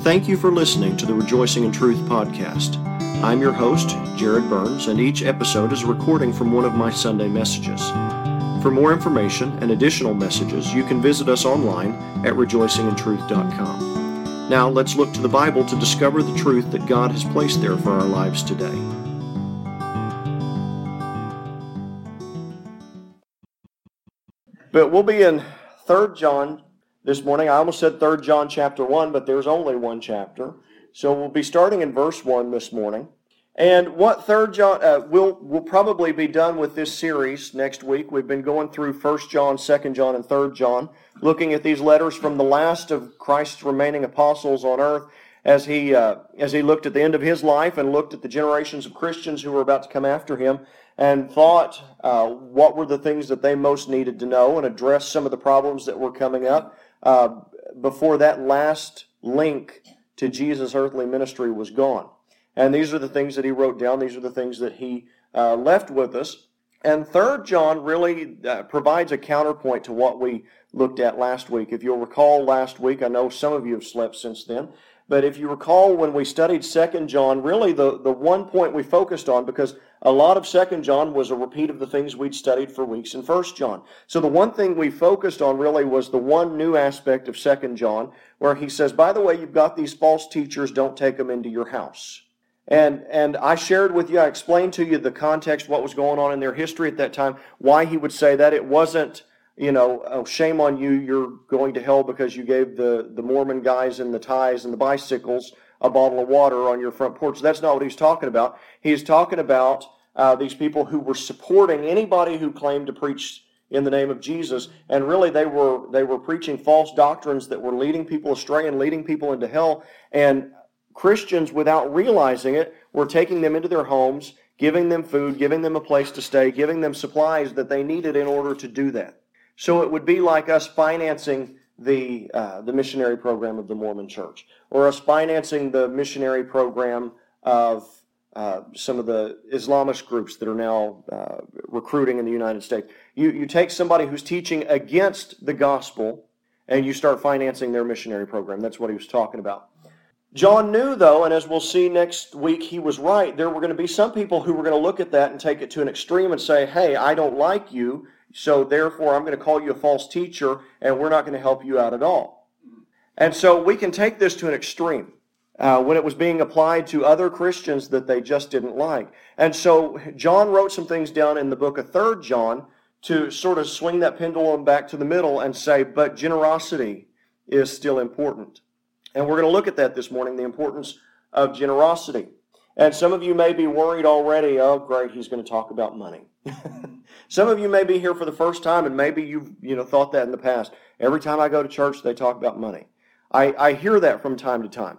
Thank you for listening to the Rejoicing in Truth podcast. I'm your host, Jared Burns, and each episode is a recording from one of my Sunday messages. For more information and additional messages, you can visit us online at rejoicingintruth.com. Now, let's look to the Bible to discover the truth that God has placed there for our lives today. But we'll be in 3 John this morning. I almost said 3 John chapter 1, but there's only one chapter. So we'll be starting in verse 1 this morning. And what 3 John, we'll probably be done with this series next week. We've been going through 1 John, 2 John, and 3 John, looking at these letters from the last of Christ's remaining apostles on earth as he looked at the end of his life and looked at the generations of Christians who were about to come after him and thought what were the things that they most needed to know and address some of the problems that were coming up before that last link to Jesus' earthly ministry was gone. And these are the things that he wrote down. These are the things that he left with us. And 3 John really provides a counterpoint to what we looked at last week. If you'll recall last week, I know some of you have slept since then, but if you recall when we studied 2 John, really the one point we focused on, because a lot of 2 John was a repeat of the things we'd studied for weeks in 1 John. So the one thing we focused on really was the one new aspect of 2 John, where he says, by the way, you've got these false teachers, don't take them into your house. And I shared with you, I explained to you the context, what was going on in their history at that time, why he would say that. It wasn't, oh, shame on you, you're going to hell because you gave the Mormon guys and the ties and the bicycles a bottle of water on your front porch. That's not what he's talking about. He's talking about these people who were supporting anybody who claimed to preach in the name of Jesus, and really they were preaching false doctrines that were leading people astray and leading people into hell, and Christians, without realizing it, were taking them into their homes, giving them food, giving them a place to stay, giving them supplies that they needed in order to do that. So it would be like us financing the missionary program of the Mormon Church, or us financing the missionary program of some of the Islamist groups that are now recruiting in the United States. You take somebody who's teaching against the gospel and you start financing their missionary program. That's what he was talking about. John knew, though, and as we'll see next week, he was right. There were going to be some people who were going to look at that and take it to an extreme and say, hey, I don't like you, so therefore I'm going to call you a false teacher, and we're not going to help you out at all. And so we can take this to an extreme when it was being applied to other Christians that they just didn't like. And so John wrote some things down in the book of 3 John to sort of swing that pendulum back to the middle and say, but generosity is still important. And we're going to look at that this morning, the importance of generosity. And some of you may be worried already, oh great, he's going to talk about money. Some of you may be here for the first time, and maybe you've thought that in the past. Every time I go to church, they talk about money. I hear that from time to time.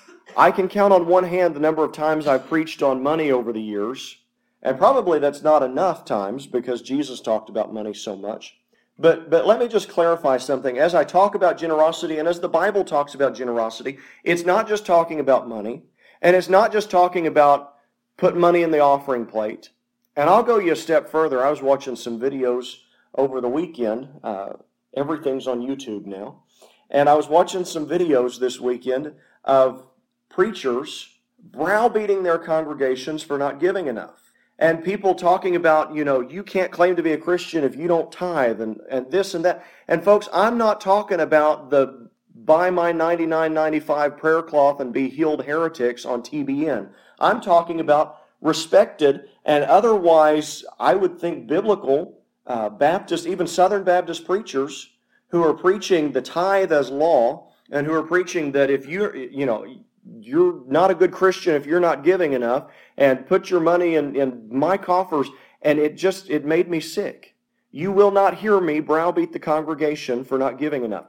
I can count on one hand the number of times I've preached on money over the years, and probably that's not enough times because Jesus talked about money so much. But let me just clarify something. As I talk about generosity, and as the Bible talks about generosity, it's not just talking about money, and it's not just talking about putting money in the offering plate. And I'll go you a step further. I was watching some videos over the weekend. Everything's on YouTube now. And I was watching some videos this weekend of preachers browbeating their congregations for not giving enough. And people talking about, you can't claim to be a Christian if you don't tithe and this and that. And folks, I'm not talking about the buy my $99.95 prayer cloth and be healed heretics on TBN. I'm talking about respected and otherwise, I would think, biblical Baptist, even Southern Baptist preachers who are preaching the tithe as law and who are preaching that if you're not a good Christian if you're not giving enough, and put your money in my coffers, and it made me sick. You will not hear me browbeat the congregation for not giving enough.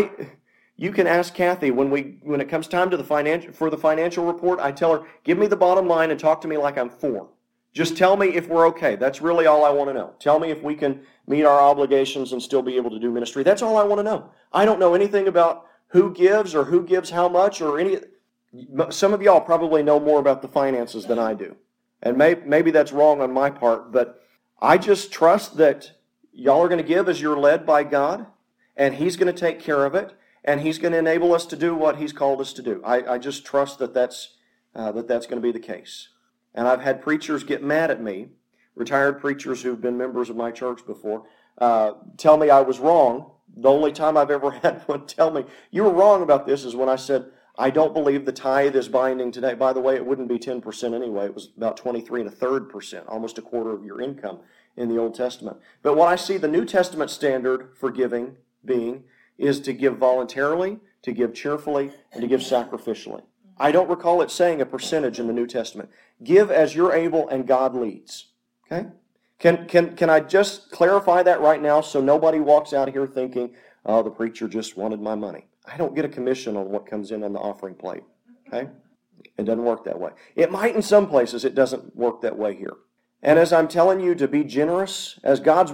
You can ask Kathy when it comes time to the financial report, I tell her, give me the bottom line and talk to me like I'm 4. Just tell me if we're okay. That's really all I want to know. Tell me if we can meet our obligations and still be able to do ministry. That's all I want to know. I don't know anything about who gives or who gives how much or any. Some of y'all probably know more about the finances than I do. And maybe that's wrong on my part, but I just trust that y'all are going to give as you're led by God, and He's going to take care of it. and He's going to enable us to do what He's called us to do. I just trust that that's going to be the case. And I've had preachers get mad at me, retired preachers who've been members of my church before, tell me I was wrong. The only time I've ever had one tell me, you were wrong about this, is when I said, I don't believe the tithe is binding today. By the way, it wouldn't be 10% anyway. It was about 23 1/3%, almost a quarter of your income in the Old Testament. But what I see the New Testament standard for giving being is to give voluntarily, to give cheerfully, and to give sacrificially. I don't recall it saying a percentage in the New Testament. Give as you're able and God leads. Okay? Can I just clarify that right now so nobody walks out here thinking, oh, the preacher just wanted my money. I don't get a commission on what comes in on the offering plate. Okay? It doesn't work that way. It might in some places. It doesn't work that way here. And as I'm telling you to be generous, as God's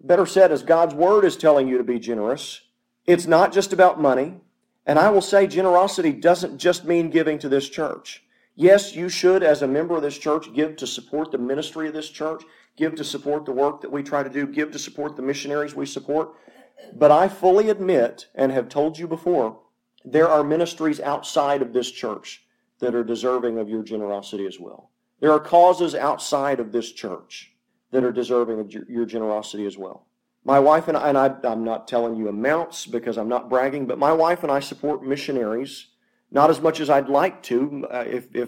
Word is telling you to be generous, it's not just about money. And I will say generosity doesn't just mean giving to this church. Yes, you should, as a member of this church, give to support the ministry of this church, give to support the work that we try to do, give to support the missionaries we support. But I fully admit, and have told you before, there are ministries outside of this church that are deserving of your generosity as well. There are causes outside of this church that are deserving of your generosity as well. My wife and I'm not telling you amounts because I'm not bragging, but my wife and I support missionaries, not as much as I'd like to, if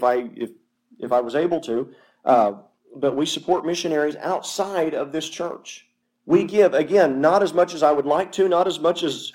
I was able to, but we support missionaries outside of this church. We give, again, not as much as I would like to, not as much as,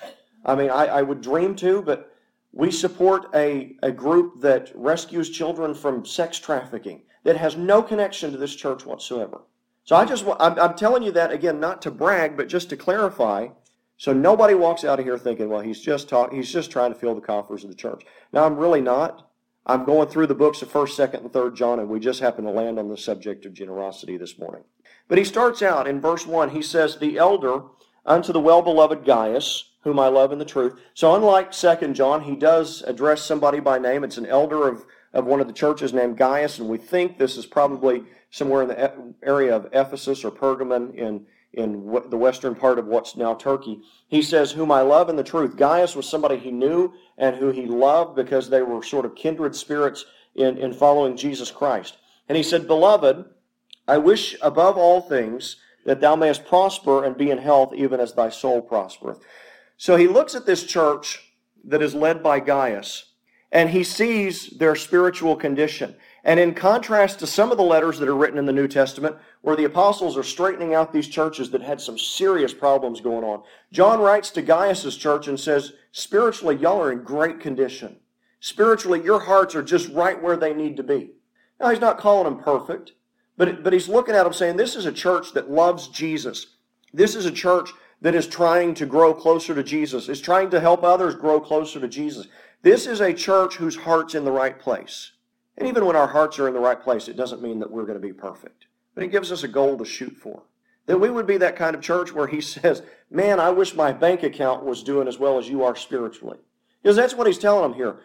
I would dream to, but we support a group that rescues children from sex trafficking that has no connection to this church whatsoever. So I'm telling you that, again, not to brag, but just to clarify, so nobody walks out of here thinking, well, he's just trying to fill the coffers of the church. Now, I'm really not. I'm going through the books of 1st, 2nd, and 3rd John, and we just happen to land on the subject of generosity this morning. But he starts out in verse 1, he says, the elder unto the well-beloved Gaius, whom I love in the truth. So unlike 2nd John, he does address somebody by name. It's an elder of one of the churches named Gaius, and we think this is probably somewhere in the area of Ephesus or Pergamon in the western part of what's now Turkey. He says, whom I love in the truth. Gaius was somebody he knew and who he loved because they were sort of kindred spirits in following Jesus Christ. And he said, beloved, I wish above all things that thou mayest prosper and be in health even as thy soul prospereth. So he looks at this church that is led by Gaius, and he sees their spiritual condition. And in contrast to some of the letters that are written in the New Testament, where the apostles are straightening out these churches that had some serious problems going on, John writes to Gaius' church and says, spiritually, y'all are in great condition. Spiritually, your hearts are just right where they need to be. Now, he's not calling them perfect, but he's looking at them saying, this is a church that loves Jesus. This is a church that is trying to grow closer to Jesus, is trying to help others grow closer to Jesus. This is a church whose heart's in the right place. And even when our hearts are in the right place, it doesn't mean that we're going to be perfect. But it gives us a goal to shoot for. That we would be that kind of church where he says, man, I wish my bank account was doing as well as you are spiritually. Because that's what he's telling them here.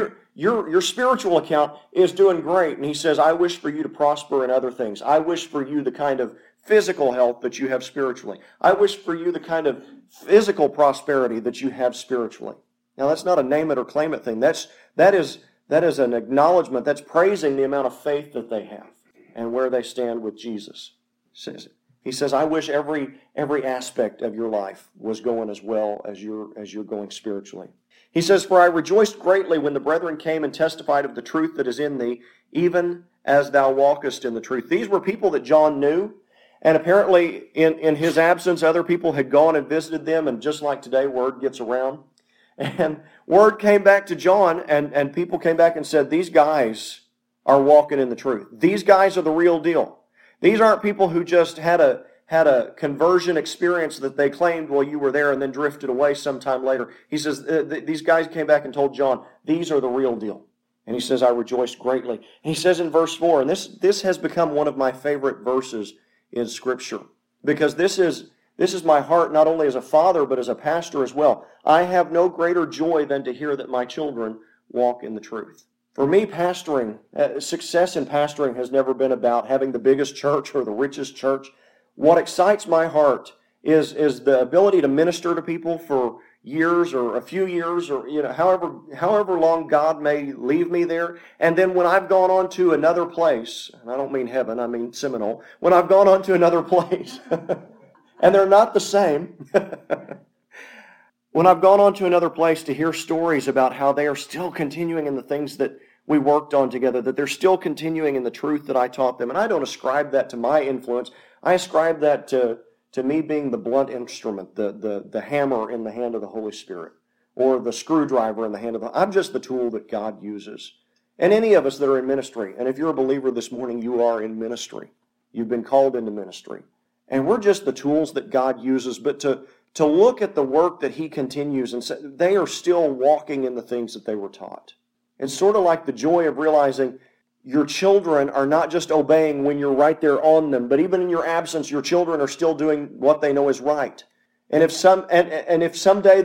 Your spiritual account is doing great. And he says, I wish for you to prosper in other things. I wish for you the kind of physical health that you have spiritually. I wish for you the kind of physical prosperity that you have spiritually. Now, that's not a name it or claim it thing. That is an acknowledgement. That's praising the amount of faith that they have and where they stand with Jesus. He says, I wish every aspect of your life was going as well as you're going spiritually. He says, for I rejoiced greatly when the brethren came and testified of the truth that is in thee, even as thou walkest in the truth. These were people that John knew, and apparently in his absence, other people had gone and visited them, and just like today, word gets around. And word came back to John, and people came back and said, these guys are walking in the truth. These guys are the real deal. These aren't people who just had a conversion experience that they claimed while you were there and then drifted away sometime later. He says, these guys came back and told John, these are the real deal. And he says, I rejoiced greatly. And he says in verse 4, and this has become one of my favorite verses in Scripture, because this is my heart not only as a father but as a pastor as well. I have no greater joy than to hear that my children walk in the truth. For me, pastoring, success in pastoring has never been about having the biggest church or the richest church. What excites my heart is the ability to minister to people for years or a few years or however long God may leave me there. And then when I've gone on to another place, and I don't mean heaven, I mean Seminole, when I've gone on to another place, and they're not the same, when I've gone on to another place to hear stories about how they are still continuing in the things that we worked on together, that they're still continuing in the truth that I taught them. And I don't ascribe that to my influence. I ascribe that to me being the blunt instrument, the hammer in the hand of the Holy Spirit, or the screwdriver in the hand of I'm just the tool that God uses. And any of us that are in ministry, and if you're a believer this morning, you are in ministry. You've been called into ministry. And we're just the tools that God uses, but to look at the work that He continues and say, they are still walking in the things that they were taught. It's sort of like the joy of realizing your children are not just obeying when you're right there on them, but even in your absence, your children are still doing what they know is right. And if someday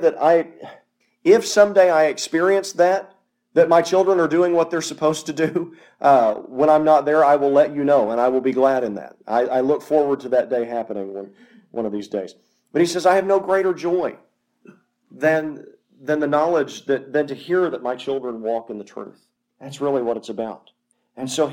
I experience that my children are doing what they're supposed to do, when I'm not there, I will let you know, and I will be glad in that. I look forward to that day happening one of these days. But he says, I have no greater joy than the knowledge than to hear that my children walk in the truth. That's really what it's about. And so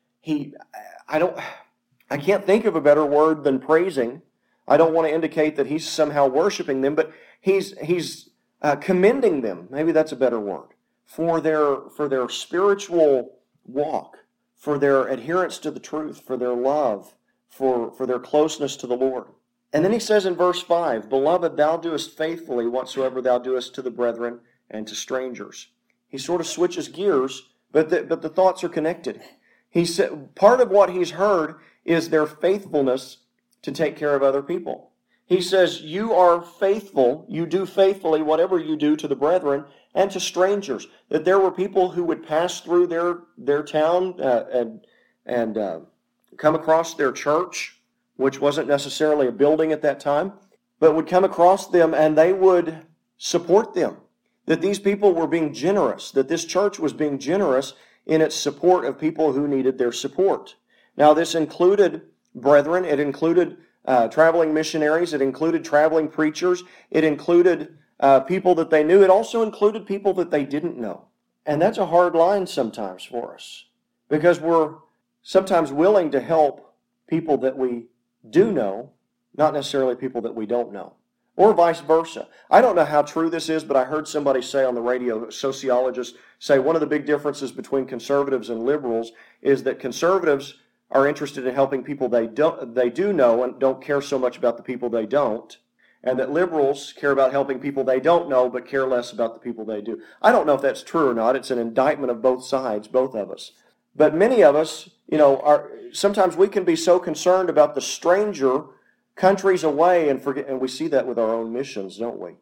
I can't think of a better word than praising. I don't want to indicate that he's somehow worshiping them, but he's commending them. Maybe that's a better word for their spiritual walk, for their adherence to the truth, for their love, for their closeness to the Lord. And then he says in verse 5, Beloved, thou doest faithfully whatsoever thou doest to the brethren and to strangers. He sort of switches gears, but the thoughts are connected. He said part of what he's heard is their faithfulness to take care of other people. He says, you are faithful, you do faithfully whatever you do to the brethren and to strangers. That there were people who would pass through their town and come across their church, which wasn't necessarily a building at that time, but would come across them and they would support them. That these people were being generous, that this church was being generous in its support of people who needed their support. Now, this included brethren, it included traveling missionaries, it included traveling preachers, it included people that they knew, it also included people that they didn't know. And that's a hard line sometimes for us, because we're sometimes willing to help people that we do know, not necessarily people that we don't know, or vice versa. I don't know how true this is, but I heard somebody say on the radio, sociologists say one of the big differences between conservatives and liberals is that conservatives are interested in helping people they do know and don't care so much about the people they don't, and that liberals care about helping people they don't know but care less about the people they do. I don't know if that's true or not. It's an indictment of both sides, both of us. But many of us, sometimes we can be so concerned about the stranger countries away and forget, and we see that with our own missions, don't we?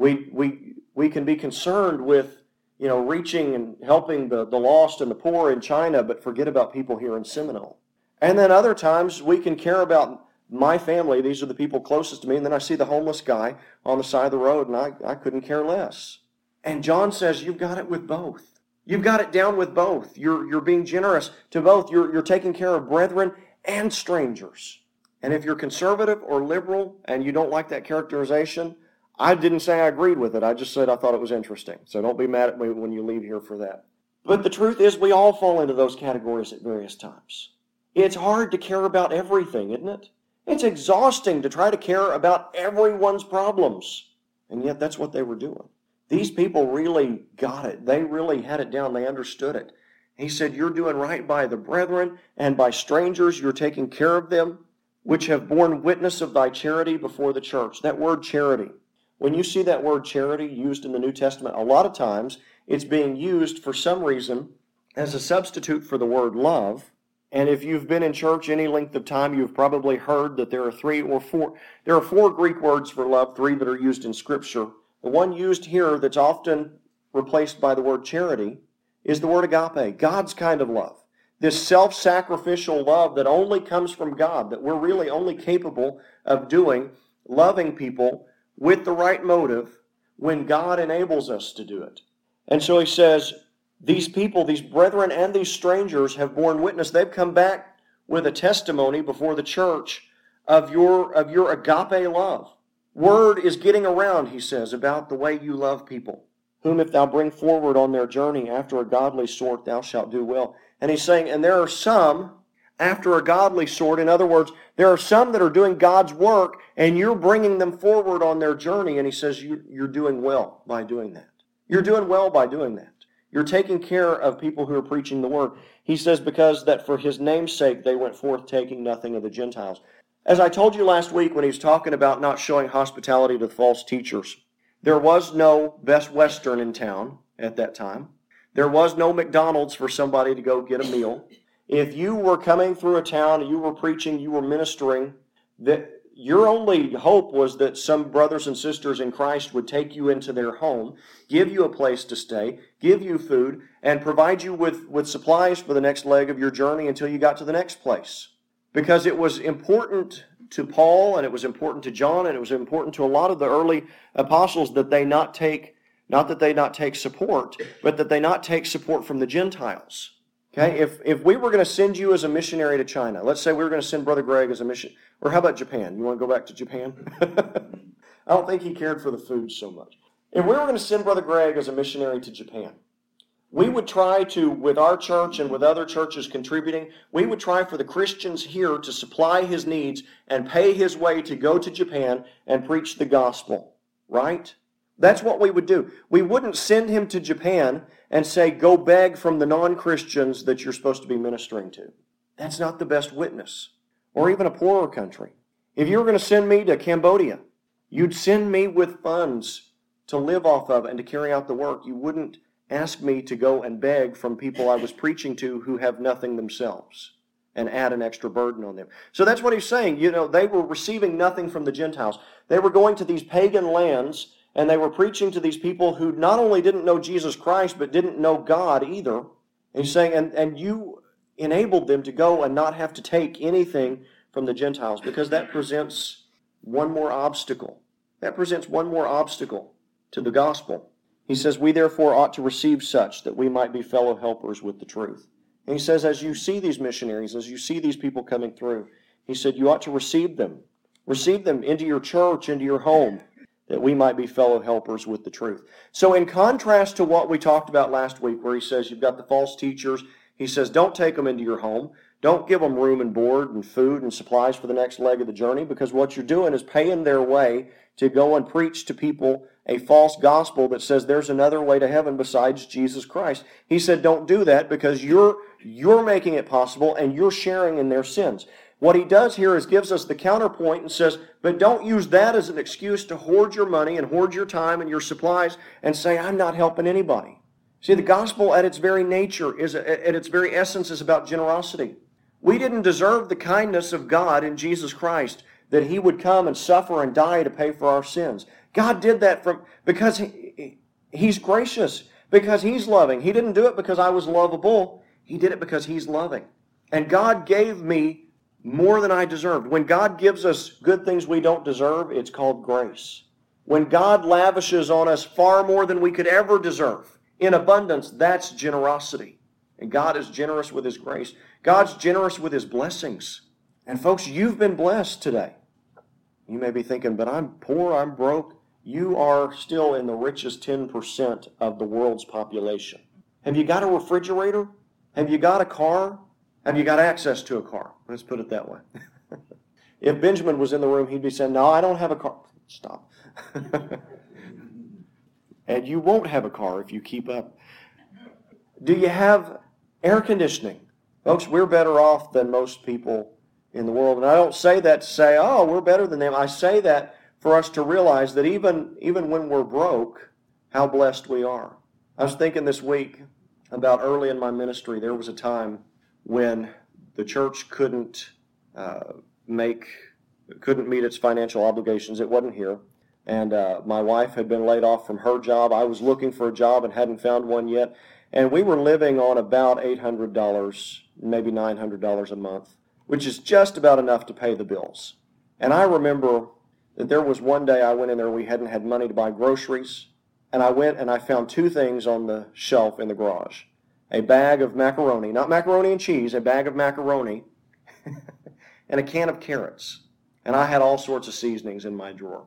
We can be concerned with, reaching and helping the lost and the poor in China, but forget about people here in Seminole. And then other times we can care about my family. These are the people closest to me. And then I see the homeless guy on the side of the road, and I couldn't care less. And John says, you've got it with both. You've got it down with both. You're being generous to both. You're taking care of brethren and strangers. And if you're conservative or liberal and you don't like that characterization, I didn't say I agreed with it. I just said I thought it was interesting. So don't be mad at me when you leave here for that. But the truth is we all fall into those categories at various times. It's hard to care about everything, isn't it? It's exhausting to try to care about everyone's problems. And yet that's what they were doing. These people really got it. They really had it down. They understood it. He said, you're doing right by the brethren and by strangers. You're taking care of them, which have borne witness of thy charity before the church. That word charity. When you see that word charity used in the New Testament, a lot of times it's being used for some reason as a substitute for the word love. And if you've been in church any length of time, you've probably heard that there are four Greek words for love, 3 that are used in Scripture. The one used here that's often replaced by the word charity is the word agape, God's kind of love. This self-sacrificial love that only comes from God, that we're really only capable of doing, loving people with the right motive when God enables us to do it. And so he says, these people, these brethren and these strangers have borne witness. They've come back with a testimony before the church of your agape love. Word is getting around, he says, about the way you love people, whom if thou bring forward on their journey after a godly sort, thou shalt do well. And he's saying, and there are some after a godly sort. In other words, there are some that are doing God's work, and you're bringing them forward on their journey. And he says, you're doing well by doing that. You're doing well by doing that. You're taking care of people who are preaching the word. He says, because that for his name's sake they went forth taking nothing of the Gentiles. As I told you last week when he was talking about not showing hospitality to false teachers, there was no Best Western in town at that time. There was no McDonald's for somebody to go get a meal. If you were coming through a town and you were preaching, you were ministering, that your only hope was that some brothers and sisters in Christ would take you into their home, give you a place to stay, give you food, and provide you with supplies for the next leg of your journey until you got to the next place. Because it was important to Paul, and it was important to John, and it was important to a lot of the early apostles that they not that they not take support, but that they not take support from the Gentiles. Okay, if we were going to send you as a missionary to China, let's say we were going to send Brother Greg as a missionary, or how about Japan? You want to go back to Japan? I don't think he cared for the food so much. If we were going to send Brother Greg as a missionary to Japan, we would try to, with our church and with other churches contributing, we would try for the Christians here to supply his needs and pay his way to go to Japan and preach the gospel, right? That's what we would do. We wouldn't send him to Japan and say, go beg from the non-Christians that you're supposed to be ministering to. That's not the best witness. Or even a poorer country. If you were going to send me to Cambodia, you'd send me with funds to live off of and to carry out the work. You wouldn't ask me to go and beg from people I was preaching to who have nothing themselves and add an extra burden on them. So that's what he's saying. You know, they were receiving nothing from the Gentiles. They were going to these pagan lands and they were preaching to these people who not only didn't know Jesus Christ, but didn't know God either. And he's saying, and you enabled them to go and not have to take anything from the Gentiles, because that presents one more obstacle. That presents one more obstacle to the gospel. He says, we therefore ought to receive such, that we might be fellow helpers with the truth. And he says, as you see these missionaries, as you see these people coming through, he said, you ought to receive them. Receive them into your church, into your home, that we might be fellow helpers with the truth. So in contrast to what we talked about last week, where he says you've got the false teachers, he says don't take them into your home. Don't give them room and board and food and supplies for the next leg of the journey, because what you're doing is paying their way to go and preach to people a false gospel that says there's another way to heaven besides Jesus Christ. He said don't do that, because you're making it possible and you're sharing in their sins. What he does here is gives us the counterpoint and says, but don't use that as an excuse to hoard your money and hoard your time and your supplies and say, I'm not helping anybody. See, the gospel at its very nature, at its very essence, is about generosity. We didn't deserve the kindness of God in Jesus Christ, that he would come and suffer and die to pay for our sins. God did that because he's gracious, because he's loving. He didn't do it because I was lovable. He did it because he's loving. And God gave me more than I deserved. When God gives us good things we don't deserve, it's called grace. When God lavishes on us far more than we could ever deserve, in abundance, that's generosity. And God is generous with his grace. God's generous with his blessings. And folks, you've been blessed today. You may be thinking, but I'm poor, I'm broke. You are still in the richest 10% of the world's population. Have you got a refrigerator? Have you got a car? Have you got access to a car? Let's put it that way. If Benjamin was in the room, he'd be saying, no, I don't have a car. Stop. And you won't have a car if you keep up. Do you have air conditioning? Folks, we're better off than most people in the world. And I don't say that to say, oh, we're better than them. I say that for us to realize that even when we're broke, how blessed we are. I was thinking this week about early in my ministry, there was a time when the church couldn't meet its financial obligations. It wasn't here. And my wife had been laid off from her job. I was looking for a job and hadn't found one yet. And we were living on about $800, maybe $900 a month, which is just about enough to pay the bills. And I remember that there was one day I went in there, we hadn't had money to buy groceries, and I went and I found two things on the shelf in the garage. A bag of macaroni, not macaroni and cheese, a bag of macaroni, and a can of carrots. And I had all sorts of seasonings in my drawer.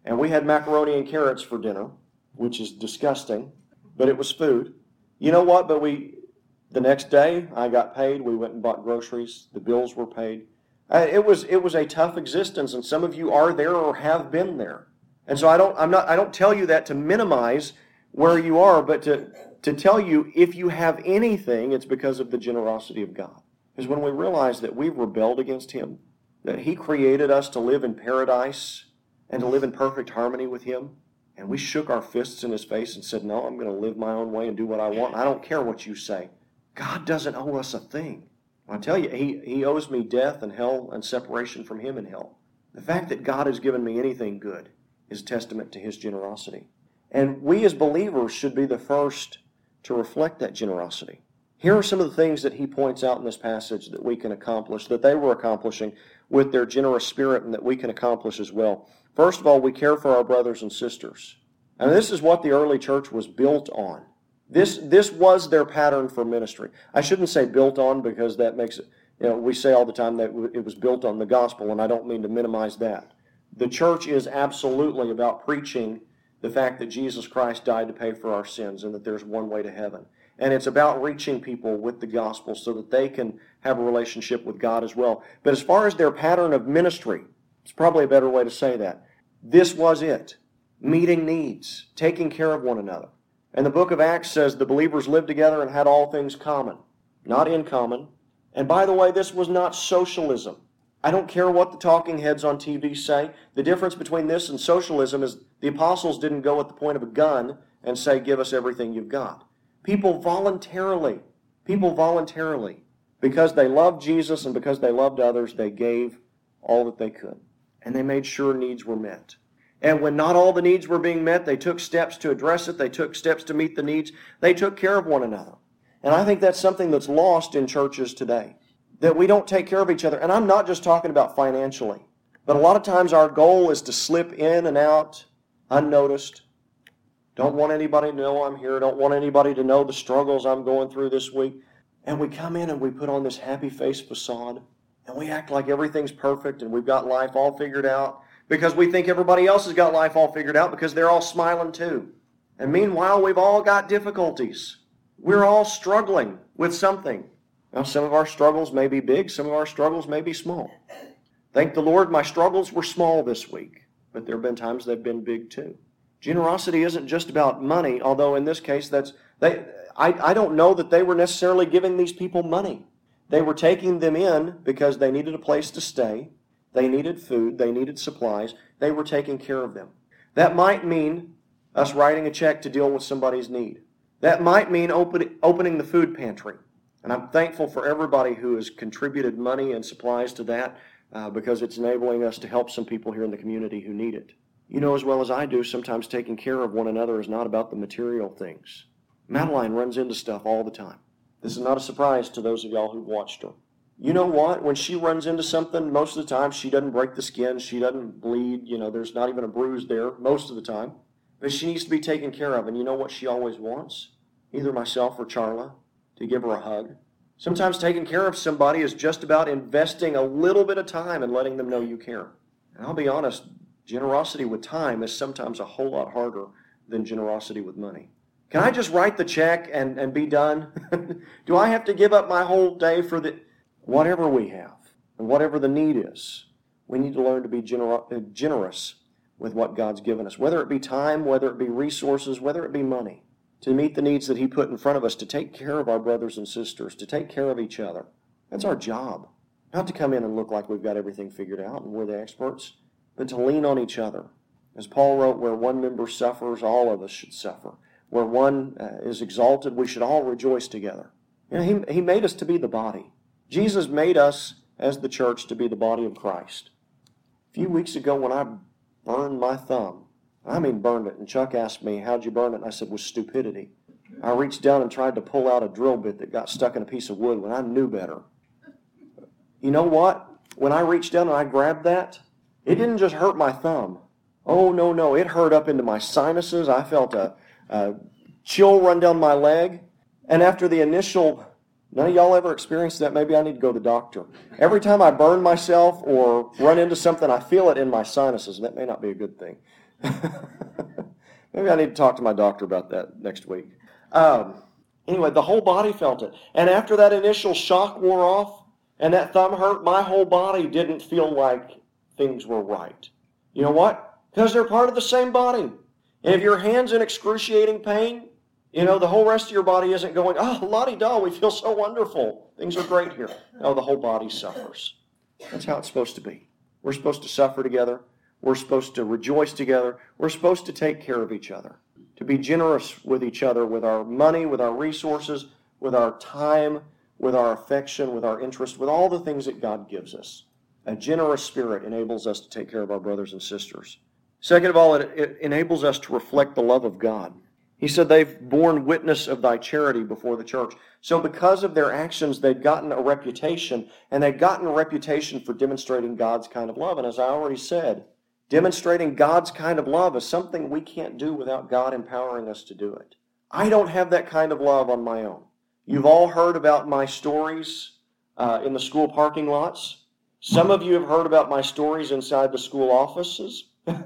And we had macaroni and carrots for dinner, which is disgusting, but it was food. You know what? But the next day, I got paid. We went and bought groceries. The bills were paid. It was a tough existence, and some of you are there or have been there. And so I don't tell you that to minimize where you are, but to tell you if you have anything, it's because of the generosity of God. Because when we realize that we've rebelled against Him, that He created us to live in paradise and to live in perfect harmony with Him, and we shook our fists in His face and said, no, I'm going to live my own way and do what I want. I don't care what you say. God doesn't owe us a thing. I tell you, He owes me death and hell and separation from Him in hell. The fact that God has given me anything good is testament to His generosity. And we as believers should be the first to reflect that generosity. Here are some of the things that he points out in this passage that we can accomplish, that they were accomplishing with their generous spirit and that we can accomplish as well. First of all, we care for our brothers and sisters. And this is what the early church was built on. This was their pattern for ministry. I shouldn't say built on because that makes it, we say all the time that it was built on the gospel, and I don't mean to minimize that. The church is absolutely about preaching the fact that Jesus Christ died to pay for our sins and that there's one way to heaven. And it's about reaching people with the gospel so that they can have a relationship with God as well. But as far as their pattern of ministry, it's probably a better way to say that. This was it. Meeting needs, taking care of one another. And the book of Acts says the believers lived together and had all things common, not in common. And by the way, this was not socialism. I don't care what the talking heads on TV say. The difference between this and socialism is the apostles didn't go at the point of a gun and say, give us everything you've got. People voluntarily, because they loved Jesus and because they loved others, they gave all that they could. And they made sure needs were met. And when not all the needs were being met, they took steps to address it. They took steps to meet the needs. They took care of one another. And I think that's something that's lost in churches today, that we don't take care of each other. And I'm not just talking about financially, but a lot of times our goal is to slip in and out unnoticed. Don't want anybody to know I'm here. Don't want anybody to know the struggles I'm going through this week. And we come in and we put on this happy face facade, and we act like everything's perfect and we've got life all figured out because we think everybody else has got life all figured out because they're all smiling too. And meanwhile, we've all got difficulties. We're all struggling with something. Now, some of our struggles may be big, some of our struggles may be small. Thank the Lord, my struggles were small this week, but there have been times they've been big too. Generosity isn't just about money, although in this case, I don't know that they were necessarily giving these people money. They were taking them in because they needed a place to stay, they needed food, they needed supplies, they were taking care of them. That might mean us writing a check to deal with somebody's need. That might mean opening the food pantry. And I'm thankful for everybody who has contributed money and supplies to that because it's enabling us to help some people here in the community who need it. You know as well as I do, sometimes taking care of one another is not about the material things. Madeline runs into stuff all the time. This is not a surprise to those of y'all who've watched her. You know what? When she runs into something, most of the time she doesn't break the skin, she doesn't bleed, there's not even a bruise there most of the time. But she needs to be taken care of, and you know what she always wants? Either myself or Charla to give her a hug. Sometimes taking care of somebody is just about investing a little bit of time and letting them know you care. And I'll be honest, generosity with time is sometimes a whole lot harder than generosity with money. Can I just write the check and be done? Do I have to give up my whole day for whatever we have and whatever the need is? We need to learn to be generous with what God's given us, whether it be time, whether it be resources, whether it be money, to meet the needs that He put in front of us, to take care of our brothers and sisters, to take care of each other. That's our job. Not to come in and look like we've got everything figured out and we're the experts, but to lean on each other. As Paul wrote, where one member suffers, all of us should suffer. Where one is exalted, we should all rejoice together. He made us to be the body. Jesus made us, as the church, to be the body of Christ. A few weeks ago when I burned my thumb, burned it, and Chuck asked me, how'd you burn it? And I said, with stupidity. I reached down and tried to pull out a drill bit that got stuck in a piece of wood when I knew better. You know what? When I reached down and I grabbed that, it didn't just hurt my thumb. Oh, no. It hurt up into my sinuses. I felt a chill run down my leg. And after the initial, none of y'all ever experienced that? Maybe I need to go to the doctor. Every time I burn myself or run into something, I feel it in my sinuses. And that may not be a good thing. Maybe I need to talk to my doctor about that next week. Anyway, the whole body felt it. And after that initial shock wore off and that thumb hurt, my whole body didn't feel like things were right. You know what? Because they're part of the same body. And if your hand's in excruciating pain, the whole rest of your body isn't going, oh, la-di-da, we feel so wonderful. Things are great here. No, the whole body suffers. That's how it's supposed to be. We're supposed to suffer together. We're supposed to rejoice together. We're supposed to take care of each other, to be generous with each other, with our money, with our resources, with our time, with our affection, with our interest, with all the things that God gives us. A generous spirit enables us to take care of our brothers and sisters. Second of all, it enables us to reflect the love of God. He said they've borne witness of thy charity before the church. So because of their actions, they've gotten a reputation, and they've gotten a reputation for demonstrating God's kind of love. And as I already said, demonstrating God's kind of love is something we can't do without God empowering us to do it. I don't have that kind of love on my own. You've all heard about my stories in the school parking lots. Some of you have heard about my stories inside the school offices.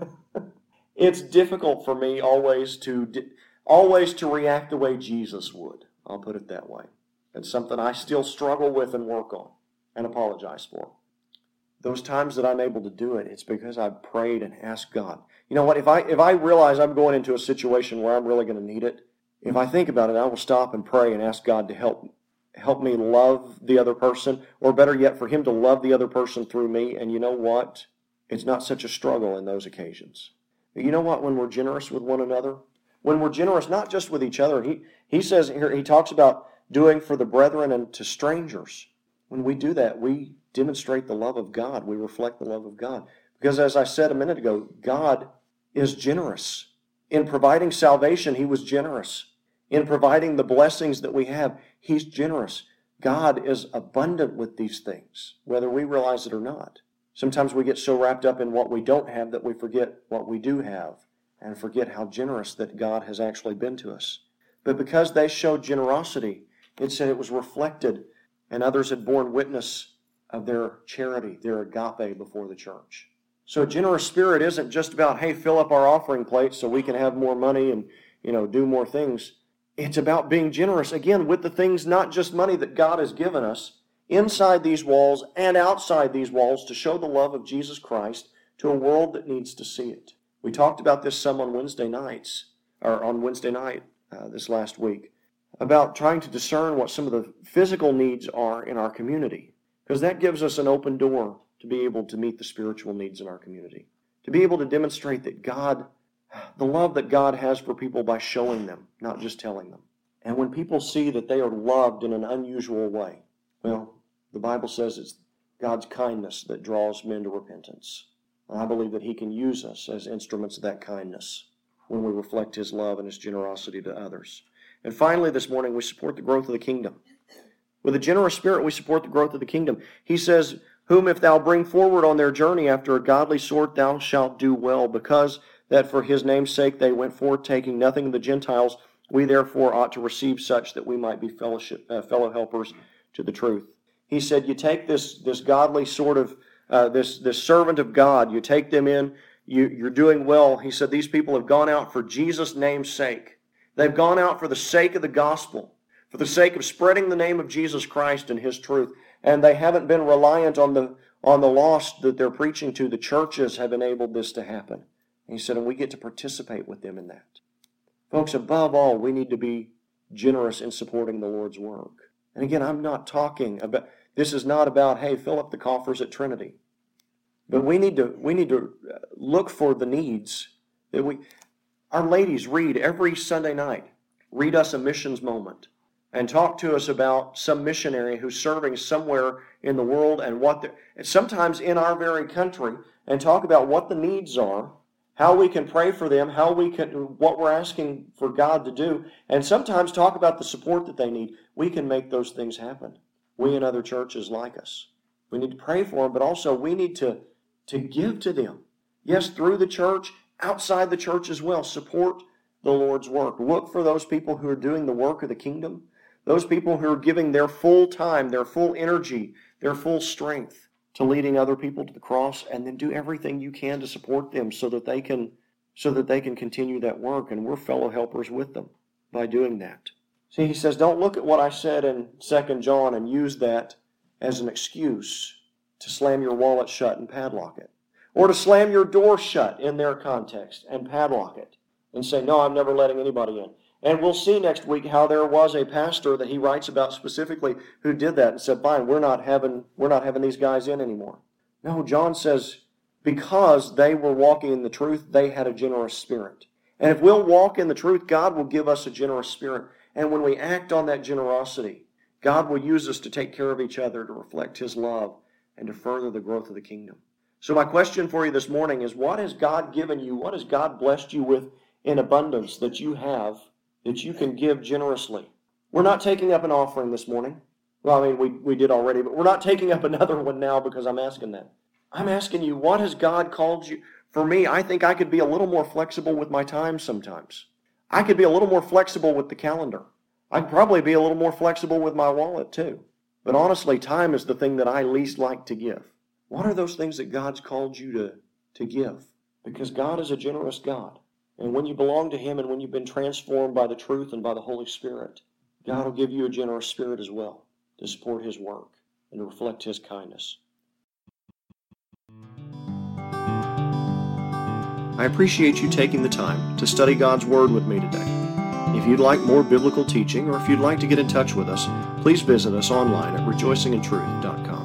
It's difficult for me always to react the way Jesus would. I'll put it that way. It's something I still struggle with and work on and apologize for. Those times that I'm able to do it, it's because I've prayed and asked God. You know what? If I realize I'm going into a situation where I'm really going to need it, if I think about it, I will stop and pray and ask God to help me love the other person, or better yet, for Him to love the other person through me. And you know what? It's not such a struggle in those occasions. But you know what? When we're generous with one another, when we're generous not just with each other, he says here, he talks about doing for the brethren and to strangers. When we do that, we demonstrate the love of God. We reflect the love of God. Because as I said a minute ago, God is generous. In providing salvation, He was generous. In providing the blessings that we have, He's generous. God is abundant with these things, whether we realize it or not. Sometimes we get so wrapped up in what we don't have that we forget what we do have and forget how generous that God has actually been to us. But because they showed generosity, it said it was reflected, and others had borne witness of their charity, their agape before the church. So a generous spirit isn't just about, hey, fill up our offering plate so we can have more money and, do more things. It's about being generous, again, with the things, not just money, that God has given us inside these walls and outside these walls to show the love of Jesus Christ to a world that needs to see it. We talked about this some on Wednesday night this last week, about trying to discern what some of the physical needs are in our community, because that gives us an open door to be able to meet the spiritual needs in our community, to be able to demonstrate that God, the love that God has for people by showing them, not just telling them. And when people see that they are loved in an unusual way, well, the Bible says it's God's kindness that draws men to repentance. And I believe that He can use us as instruments of that kindness when we reflect His love and His generosity to others. And finally, this morning, we support the growth of the kingdom. With a generous spirit, we support the growth of the kingdom. He says, whom if thou bring forward on their journey after a godly sort, thou shalt do well, because that for His name's sake they went forth, taking nothing of the Gentiles. We therefore ought to receive such, that we might be fellow helpers to the truth. He said, you take this godly sort of, this servant of God, you take them in, you're doing well. He said, these people have gone out for Jesus' name's sake. They've gone out for the sake of the gospel, for the sake of spreading the name of Jesus Christ and His truth. And they haven't been reliant on the lost that they're preaching to. The churches have enabled this to happen. And he said, and we get to participate with them in that. Folks, above all, we need to be generous in supporting the Lord's work. And again, I'm not talking about, this is not about, hey, fill up the coffers at Trinity. But we need to look for the needs that our ladies read every Sunday night. Read us a missions moment and talk to us about some missionary who's serving somewhere in the world and sometimes in our very country, and talk about what the needs are, how we can pray for them, what we're asking for God to do, and sometimes talk about the support that they need. We can make those things happen. We and other churches like us. We need to pray for them, but also we need to give to them. Yes, through the church, outside the church as well. Support the Lord's work. Look for those people who are doing the work of the kingdom, those people who are giving their full time, their full energy, their full strength to leading other people to the cross, and then do everything you can to support them so that they can so that they can continue that work, and we're fellow helpers with them by doing that. See, he says, don't look at what I said in 2 John and use that as an excuse to slam your wallet shut and padlock it, or to slam your door shut in their context and padlock it and say, no, I'm never letting anybody in. And we'll see next week how there was a pastor that he writes about specifically who did that and said, fine, we're not having these guys in anymore. No, John says, because they were walking in the truth, they had a generous spirit. And if we'll walk in the truth, God will give us a generous spirit. And when we act on that generosity, God will use us to take care of each other, to reflect His love, and to further the growth of the kingdom. So my question for you this morning is, what has God given you? What has God blessed you with in abundance that you have, that you can give generously? We're not taking up an offering this morning. Well, I mean, we did already, but we're not taking up another one now because I'm asking that. I'm asking you, what has God called you? For me, I think I could be a little more flexible with my time sometimes. I could be a little more flexible with the calendar. I'd probably be a little more flexible with my wallet too. But honestly, time is the thing that I least like to give. What are those things that God's called you to give? Because God is a generous God. And when you belong to Him and when you've been transformed by the truth and by the Holy Spirit, God will give you a generous spirit as well to support His work and to reflect His kindness. I appreciate you taking the time to study God's Word with me today. If you'd like more biblical teaching or if you'd like to get in touch with us, please visit us online at rejoicingintruth.com.